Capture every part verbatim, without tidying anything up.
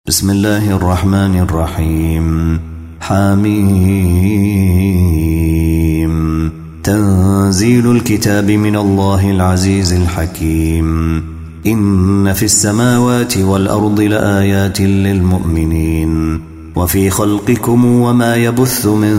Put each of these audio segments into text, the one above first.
بسم الله الرحمن الرحيم. حميم. تنزيل الكتاب من الله العزيز الحكيم. إن في السماوات والأرض لآيات للمؤمنين وفي خلقكم وما يبث من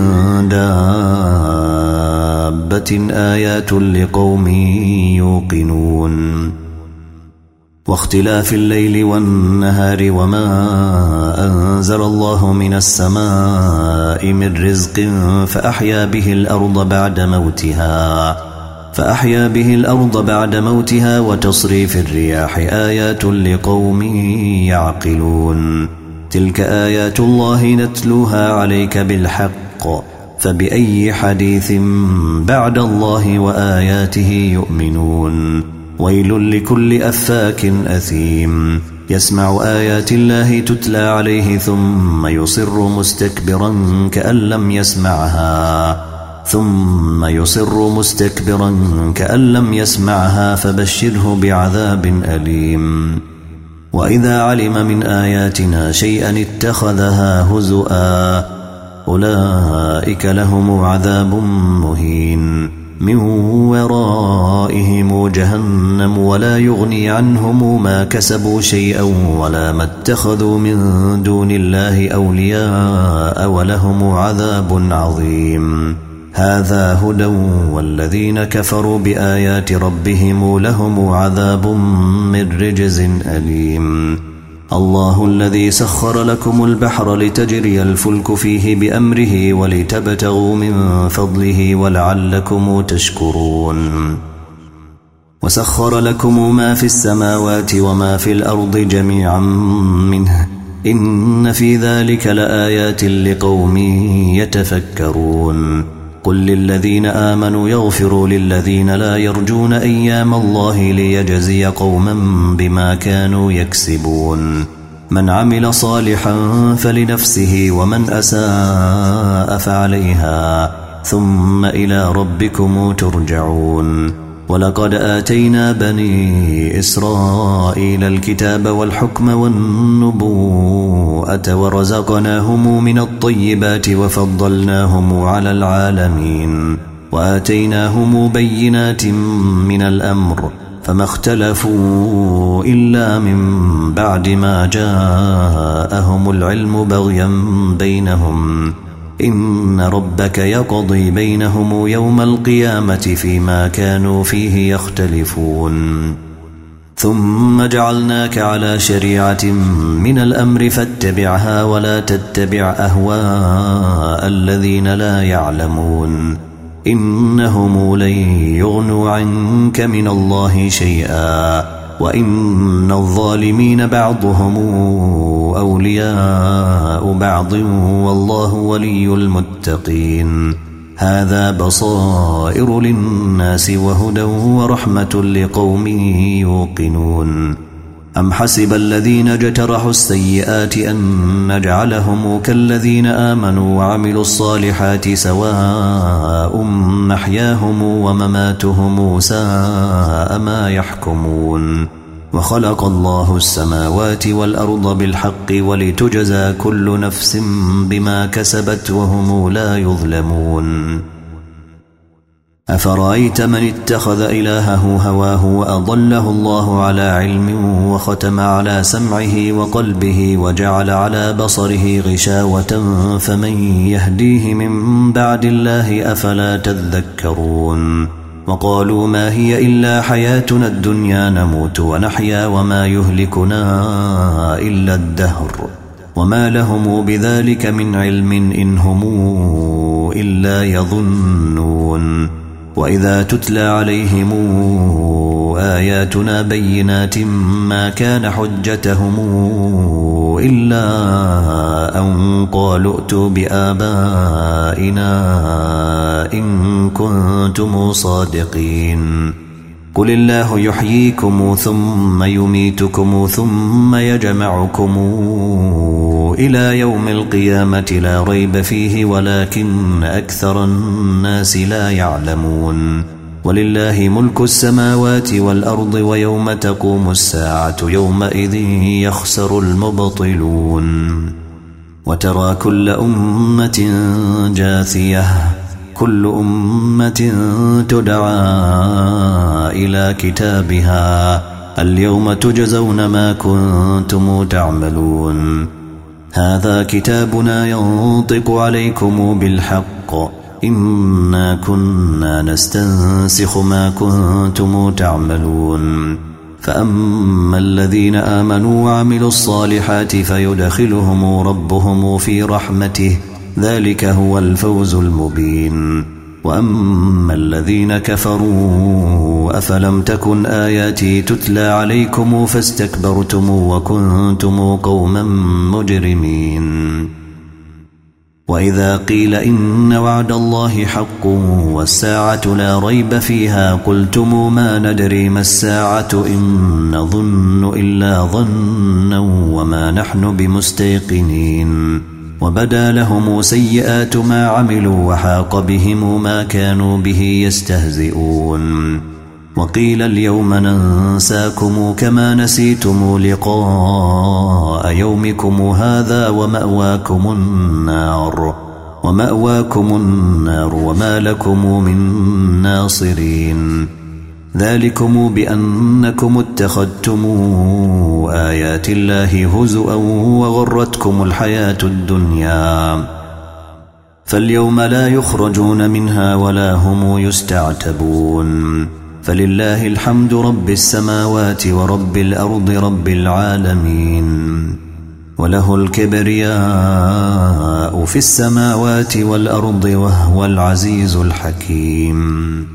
دابة آيات لقوم يوقنون. واختلاف الليل والنهار وما أنزل الله من السماء من رزق فأحيا به الأرض بعد موتها فأحيا به الأرض بعد موتها وتصريف الرياح آيات لقوم يعقلون. تلك آيات الله نتلوها عليك بالحق فبأي حديث بعد الله وآياته يؤمنون. ويل لكل أفاك أثيم يسمع آيات الله تتلى عليه ثم يصر مستكبرا كأن لم يسمعها ثم يصر مستكبرا كأن لم يسمعها فبشره بعذاب أليم. وإذا علم من آياتنا شيئا اتخذها هزؤا أولئك لهم عذاب مهين من ورائهم جهنم ولا يغني عنهم ما كسبوا شيئا ولا ما اتخذوا من دون الله أولياء ولهم عذاب عظيم. هذا هدى والذين كفروا بآيات ربهم لهم عذاب من رجز أليم. الله الذي سخر لكم البحر لتجري الفلك فيه بأمره ولتبتغوا من فضله ولعلكم تشكرون. وسخر لكم ما في السماوات وما في الأرض جميعا منه إن في ذلك لآيات لقوم يتفكرون. قل للذين آمنوا يغفروا للذين لا يرجون أيام الله ليجزي قوما بما كانوا يكسبون. من عمل صالحا فلنفسه ومن أساء فعليها ثم إلى ربكم ترجعون. ولقد آتينا بني إسرائيل الكتاب والحكم والنبوءة ورزقناهم من الطيبات وفضلناهم على العالمين وآتيناهم بينات من الأمر فما اختلفوا إلا من بعد ما جاءهم العلم بغيا بينهم. إن ربك يقضي بينهم يوم القيامة فيما كانوا فيه يختلفون. ثم جعلناك على شريعة من الأمر فاتبعها ولا تتبع أهواء الذين لا يعلمون إنهم لن يغنوا عنك من الله شيئا وإن الظالمين بعضهم أولياء بعض والله ولي المتقين. هذا بصائر للناس وهدى ورحمة لقوم يوقنون. أم حسب الذين اجترحوا السيئات أن نجعلهم كالذين آمنوا وعملوا الصالحات سواء محياهم ومماتهم ساء ما يحكمون. وخلق الله السماوات والأرض بالحق ولتجزى كل نفس بما كسبت وهم لا يظلمون. أفرأيت من اتخذ إلهه هواه وأضله الله على علم وختم على سمعه وقلبه وجعل على بصره غشاوة فمن يهديه من بعد الله أفلا تذكرون. وقالوا ما هي إلا حياتنا الدنيا نموت ونحيا وما يهلكنا إلا الدهر وما لهم بذلك من علم إن هم إلا يظنون. وإذا تتلى عليهم آياتنا بينات ما كان حجتهم إلا أن قالوا ائتوا بآبائنا إن كنتم صادقين. قل الله يحييكم ثم يميتكم ثم يجمعكم إلى يوم القيامة لا ريب فيه ولكن أكثر الناس لا يعلمون. ولله ملك السماوات والأرض ويوم تقوم الساعة يومئذ يخسر المبطلون وترى كل أمة جاثية كل أمة تدعى إلى كتابها اليوم تجزون ما كنتم تعملون هذا كتابنا ينطق عليكم بالحق إنا كنا نستنسخ ما كنتم تعملون فأما الذين آمنوا وعملوا الصالحات فيدخلهم ربهم في رحمته ذلك هو الفوز المبين وأما الذين كفروا أفلم تكن آياتي تتلى عليكم فاستكبرتم وكنتم قوما مجرمين وإذا قيل إن وعد الله حق والساعة لا ريب فيها قلتم ما ندري ما الساعة إن نظن إلا ظنا وما نحن بمستيقنين وبدا لهم سيئات ما عملوا وحاق بهم ما كانوا به يستهزئون وقيل اليوم ننساكم كما نسيتم لقاء يومكم هذا ومأواكم النار ومأواكم النار وما لكم من ناصرين ذلكم بأنكم اتخذتم آيات الله هزؤا وغرتكم الحياة الدنيا فاليوم لا يخرجون منها ولا هم يستعتبون فلله الحمد رب السماوات ورب الأرض رب العالمين وله الكبرياء في السماوات والأرض وهو العزيز الحكيم